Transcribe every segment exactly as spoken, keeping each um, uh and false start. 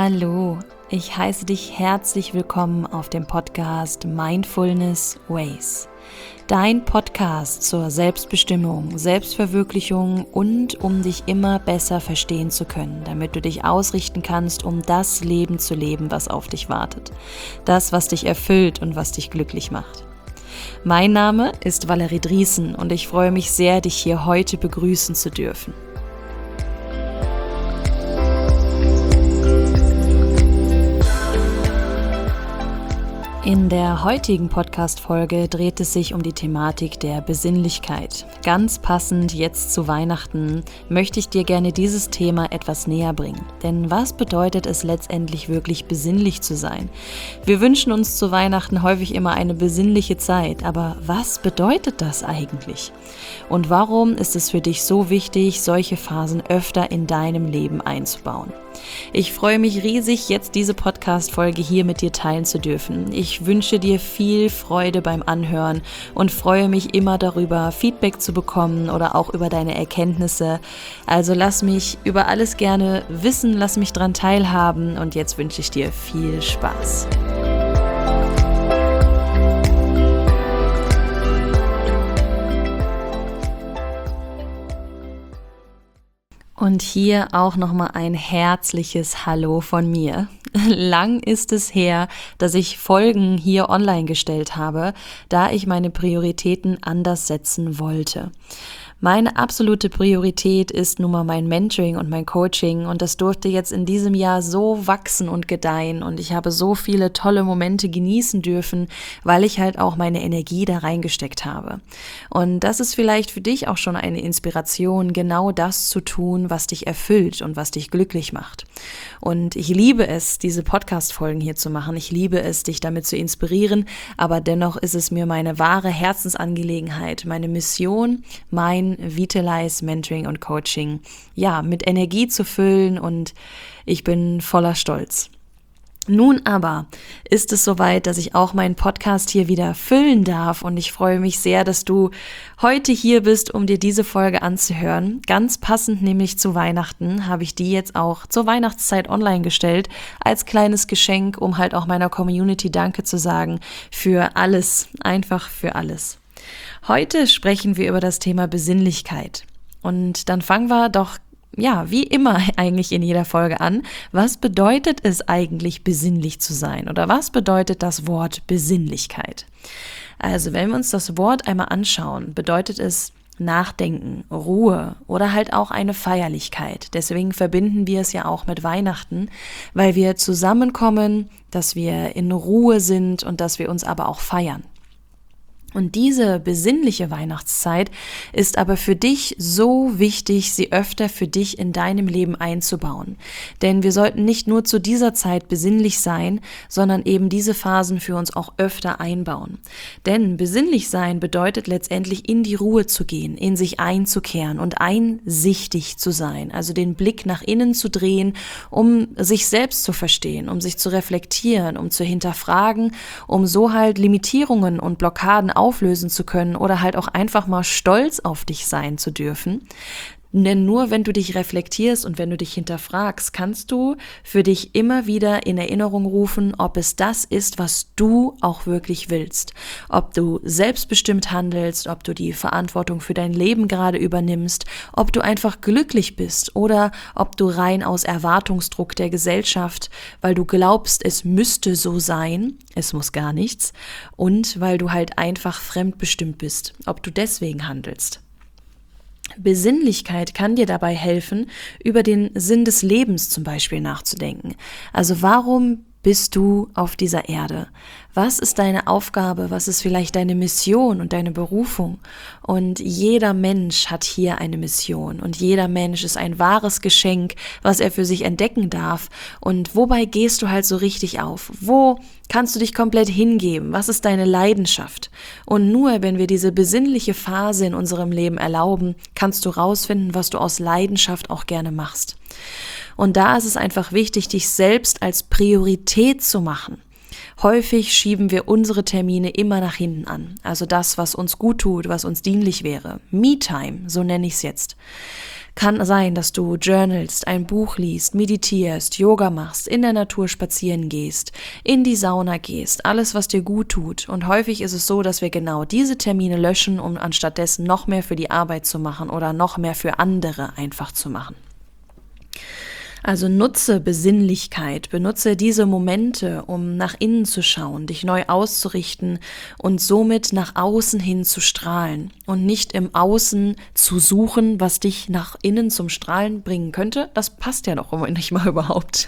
Hallo, ich heiße dich herzlich willkommen auf dem Podcast Mindfulness Ways. Dein Podcast zur Selbstbestimmung, Selbstverwirklichung und um dich immer besser verstehen zu können, damit du dich ausrichten kannst, um das Leben zu leben, was auf dich wartet. Das, was dich erfüllt und was dich glücklich macht. Mein Name ist Valerie Driesen und ich freue mich sehr, dich hier heute begrüßen zu dürfen. In der heutigen Podcast-Folge dreht es sich um die Thematik der Besinnlichkeit. Ganz passend jetzt zu Weihnachten möchte ich dir gerne dieses Thema etwas näher bringen. Denn was bedeutet es letztendlich wirklich besinnlich zu sein? Wir wünschen uns zu Weihnachten häufig immer eine besinnliche Zeit, aber was bedeutet das eigentlich? Und warum ist es für dich so wichtig, solche Phasen öfter in deinem Leben einzubauen? Ich freue mich riesig, jetzt diese Podcast-Folge hier mit dir teilen zu dürfen. Ich wünsche dir viel Freude beim Anhören und freue mich immer darüber, Feedback zu bekommen oder auch über deine Erkenntnisse. Also lass mich über alles gerne wissen, lass mich dran teilhaben und jetzt wünsche ich dir viel Spaß. Und hier auch nochmal ein herzliches Hallo von mir. Lang ist es her, dass ich Folgen hier online gestellt habe, da ich meine Prioritäten anders setzen wollte. Meine absolute Priorität ist nun mal mein Mentoring und mein Coaching und das durfte jetzt in diesem Jahr so wachsen und gedeihen und ich habe so viele tolle Momente genießen dürfen, weil ich halt auch meine Energie da reingesteckt habe. Und das ist vielleicht für dich auch schon eine Inspiration, genau das zu tun, was dich erfüllt und was dich glücklich macht. Und ich liebe es, diese Podcast-Folgen hier zu machen. Ich liebe es, dich damit zu inspirieren, aber dennoch ist es mir meine wahre Herzensangelegenheit, meine Mission, mein Vitalize Mentoring und Coaching, ja, mit Energie zu füllen und ich bin voller Stolz. Nun aber ist es soweit, dass ich auch meinen Podcast hier wieder füllen darf und ich freue mich sehr, dass du heute hier bist, um dir diese Folge anzuhören. Ganz passend nämlich zu Weihnachten habe ich die jetzt auch zur Weihnachtszeit online gestellt, als kleines Geschenk, um halt auch meiner Community Danke zu sagen für alles, einfach für alles. Heute sprechen wir über das Thema Besinnlichkeit und dann fangen wir doch, ja, wie immer eigentlich in jeder Folge an. Was bedeutet es eigentlich, besinnlich zu sein oder was bedeutet das Wort Besinnlichkeit? Also wenn wir uns das Wort einmal anschauen, bedeutet es Nachdenken, Ruhe oder halt auch eine Feierlichkeit. Deswegen verbinden wir es ja auch mit Weihnachten, weil wir zusammenkommen, dass wir in Ruhe sind und dass wir uns aber auch feiern. Und diese besinnliche Weihnachtszeit ist aber für dich so wichtig, sie öfter für dich in deinem Leben einzubauen. Denn wir sollten nicht nur zu dieser Zeit besinnlich sein, sondern eben diese Phasen für uns auch öfter einbauen. Denn besinnlich sein bedeutet letztendlich in die Ruhe zu gehen, in sich einzukehren und einsichtig zu sein. Also den Blick nach innen zu drehen, um sich selbst zu verstehen, um sich zu reflektieren, um zu hinterfragen, um so halt Limitierungen und Blockaden auflösen zu können oder halt auch einfach mal stolz auf dich sein zu dürfen. Denn nur wenn du dich reflektierst und wenn du dich hinterfragst, kannst du für dich immer wieder in Erinnerung rufen, ob es das ist, was du auch wirklich willst. Ob du selbstbestimmt handelst, ob du die Verantwortung für dein Leben gerade übernimmst, ob du einfach glücklich bist oder ob du rein aus Erwartungsdruck der Gesellschaft, weil du glaubst, es müsste so sein, es muss gar nichts, und weil du halt einfach fremdbestimmt bist, ob du deswegen handelst. Besinnlichkeit kann dir dabei helfen, über den Sinn des Lebens zum Beispiel nachzudenken. Also warum bist du auf dieser Erde? Was ist deine Aufgabe? Was ist vielleicht deine Mission und deine Berufung? Und jeder Mensch hat hier eine Mission und jeder Mensch ist ein wahres Geschenk, was er für sich entdecken darf. Und wobei gehst du halt so richtig auf? Wo kannst du dich komplett hingeben? Was ist deine Leidenschaft? Und nur wenn wir diese besinnliche Phase in unserem Leben erlauben, kannst du rausfinden, was du aus Leidenschaft auch gerne machst. Und da ist es einfach wichtig, dich selbst als Priorität zu machen. Häufig schieben wir unsere Termine immer nach hinten an. Also das, was uns gut tut, was uns dienlich wäre. Me-Time, so nenne ich es jetzt. Kann sein, dass du journalst, ein Buch liest, meditierst, Yoga machst, in der Natur spazieren gehst, in die Sauna gehst, alles, was dir gut tut. Und häufig ist es so, dass wir genau diese Termine löschen, um anstattdessen noch mehr für die Arbeit zu machen oder noch mehr für andere einfach zu machen. Also nutze Besinnlichkeit, benutze diese Momente, um nach innen zu schauen, dich neu auszurichten und somit nach außen hin zu strahlen und nicht im Außen zu suchen, was dich nach innen zum Strahlen bringen könnte. Das passt ja noch nicht mal überhaupt.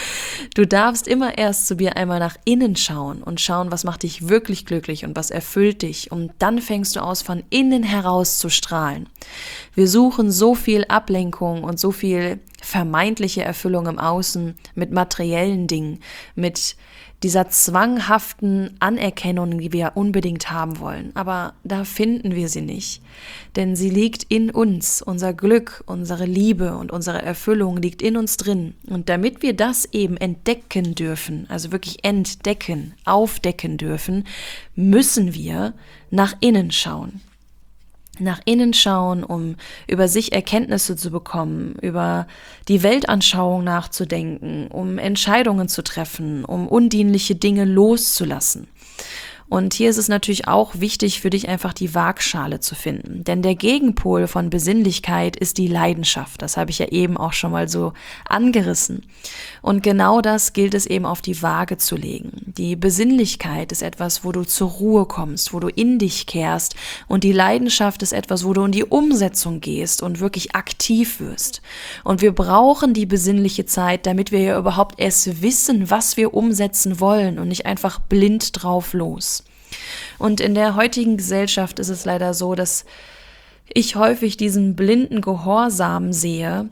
Du darfst immer erst zu dir einmal nach innen schauen und schauen, was macht dich wirklich glücklich und was erfüllt dich, und dann fängst du aus, von innen heraus zu strahlen. Wir suchen so viel Ablenkung und so viel vermeintliche Erfüllung im Außen mit materiellen Dingen, mit dieser zwanghaften Anerkennung, die wir unbedingt haben wollen. Aber da finden wir sie nicht, denn sie liegt in uns. Unser Glück, unsere Liebe und unsere Erfüllung liegt in uns drin. Und damit wir das eben entdecken dürfen, also wirklich entdecken, aufdecken dürfen, müssen wir nach innen schauen. Nach innen schauen, um über sich Erkenntnisse zu bekommen, über die Weltanschauung nachzudenken, um Entscheidungen zu treffen, um undienliche Dinge loszulassen. Und hier ist es natürlich auch wichtig für dich, einfach die Waagschale zu finden. Denn der Gegenpol von Besinnlichkeit ist die Leidenschaft. Das habe ich ja eben auch schon mal so angerissen. Und genau das gilt es eben auf die Waage zu legen. Die Besinnlichkeit ist etwas, wo du zur Ruhe kommst, wo du in dich kehrst. Und die Leidenschaft ist etwas, wo du in die Umsetzung gehst und wirklich aktiv wirst. Und wir brauchen die besinnliche Zeit, damit wir ja überhaupt erst wissen, was wir umsetzen wollen und nicht einfach blind drauf los. Und in der heutigen Gesellschaft ist es leider so, dass ich häufig diesen blinden Gehorsam sehe,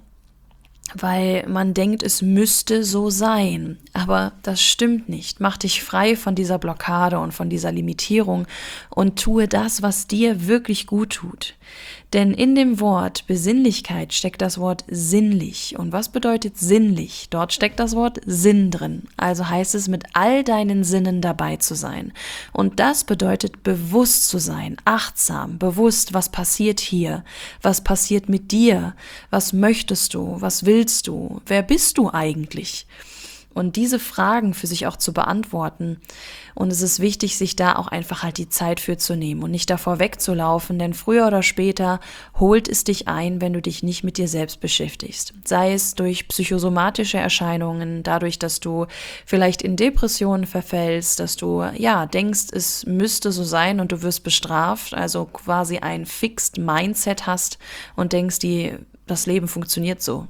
weil man denkt, es müsste so sein. Aber das stimmt nicht. Mach dich frei von dieser Blockade und von dieser Limitierung und tue das, was dir wirklich gut tut. Denn in dem Wort Besinnlichkeit steckt das Wort sinnlich. Und was bedeutet sinnlich? Dort steckt das Wort Sinn drin. Also heißt es, mit all deinen Sinnen dabei zu sein. Und das bedeutet, bewusst zu sein, achtsam, bewusst, was passiert hier, was passiert mit dir, was möchtest du, was willst du, wer bist du eigentlich? Und diese Fragen für sich auch zu beantworten. Und es ist wichtig, sich da auch einfach halt die Zeit für zu nehmen und nicht davor wegzulaufen, denn früher oder später holt es dich ein, wenn du dich nicht mit dir selbst beschäftigst. Sei es durch psychosomatische Erscheinungen, dadurch, dass du vielleicht in Depressionen verfällst, dass du ja denkst, es müsste so sein und du wirst bestraft, also quasi ein Fixed Mindset hast und denkst, die, das Leben funktioniert so.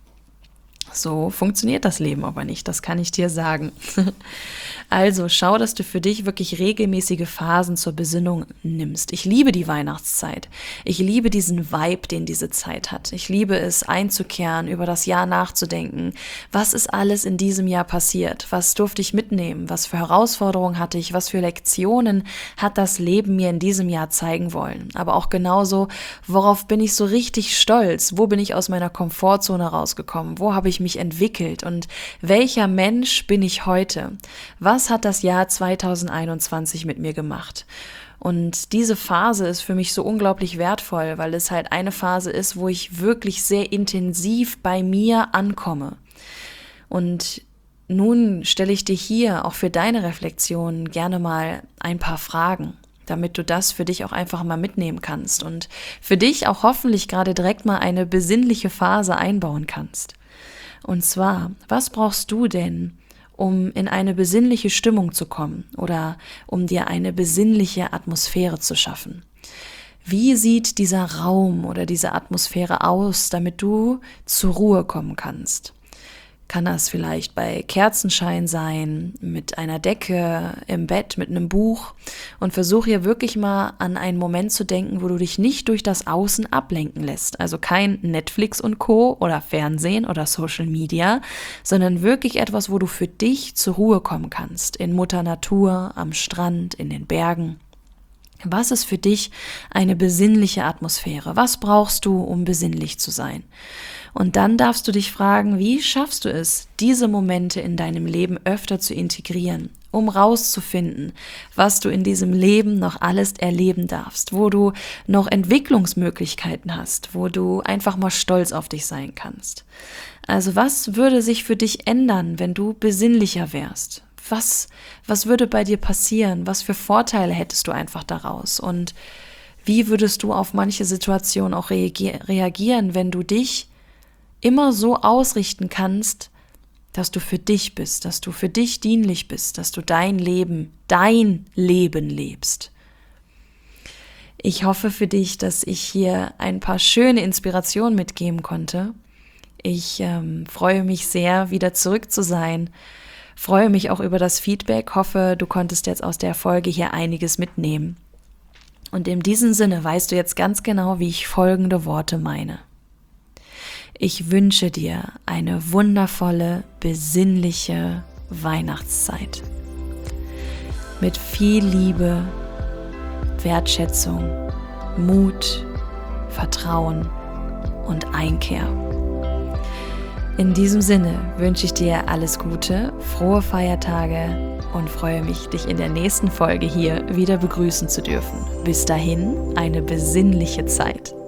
So funktioniert das Leben aber nicht, das kann ich dir sagen. Also schau, dass du für dich wirklich regelmäßige Phasen zur Besinnung nimmst. Ich liebe die Weihnachtszeit. Ich liebe diesen Vibe, den diese Zeit hat. Ich liebe es, einzukehren, über das Jahr nachzudenken. Was ist alles in diesem Jahr passiert? Was durfte ich mitnehmen? Was für Herausforderungen hatte ich? Was für Lektionen hat das Leben mir in diesem Jahr zeigen wollen? Aber auch genauso, worauf bin ich so richtig stolz? Wo bin ich aus meiner Komfortzone rausgekommen? Wo habe ich mich entwickelt? Und welcher Mensch bin ich heute? Was Was hat das Jahr zwanzig einundzwanzig mit mir gemacht? Und diese Phase ist für mich so unglaublich wertvoll, weil es halt eine Phase ist, wo ich wirklich sehr intensiv bei mir ankomme. Und nun stelle ich dir hier auch für deine Reflexion gerne mal ein paar Fragen, damit du das für dich auch einfach mal mitnehmen kannst und für dich auch hoffentlich gerade direkt mal eine besinnliche Phase einbauen kannst. Und zwar, was brauchst du denn, um in eine besinnliche Stimmung zu kommen oder um dir eine besinnliche Atmosphäre zu schaffen? Wie sieht dieser Raum oder diese Atmosphäre aus, damit du zur Ruhe kommen kannst? Kann das vielleicht bei Kerzenschein sein, mit einer Decke, im Bett, mit einem Buch? Und versuch hier wirklich mal an einen Moment zu denken, wo du dich nicht durch das Außen ablenken lässt. Also kein Netflix und Co. oder Fernsehen oder Social Media, sondern wirklich etwas, wo du für dich zur Ruhe kommen kannst. In Mutter Natur, am Strand, in den Bergen. Was ist für dich eine besinnliche Atmosphäre? Was brauchst du, um besinnlich zu sein? Und dann darfst du dich fragen, wie schaffst du es, diese Momente in deinem Leben öfter zu integrieren, um rauszufinden, was du in diesem Leben noch alles erleben darfst, wo du noch Entwicklungsmöglichkeiten hast, wo du einfach mal stolz auf dich sein kannst. Also was würde sich für dich ändern, wenn du besinnlicher wärst? Was, was würde bei dir passieren? Was für Vorteile hättest du einfach daraus? Und wie würdest du auf manche Situationen auch reagieren, wenn du dich immer so ausrichten kannst, dass du für dich bist, dass du für dich dienlich bist, dass du dein Leben, dein Leben lebst? Ich hoffe für dich, dass ich hier ein paar schöne Inspirationen mitgeben konnte. Ich ähm, freue mich sehr, wieder zurück zu sein. Freue mich auch über das Feedback. Hoffe, du konntest jetzt aus der Folge hier einiges mitnehmen. Und in diesem Sinne weißt du jetzt ganz genau, wie ich folgende Worte meine. Ich wünsche dir eine wundervolle, besinnliche Weihnachtszeit. Mit viel Liebe, Wertschätzung, Mut, Vertrauen und Einkehr. In diesem Sinne wünsche ich dir alles Gute, frohe Feiertage und freue mich, dich in der nächsten Folge hier wieder begrüßen zu dürfen. Bis dahin eine besinnliche Zeit.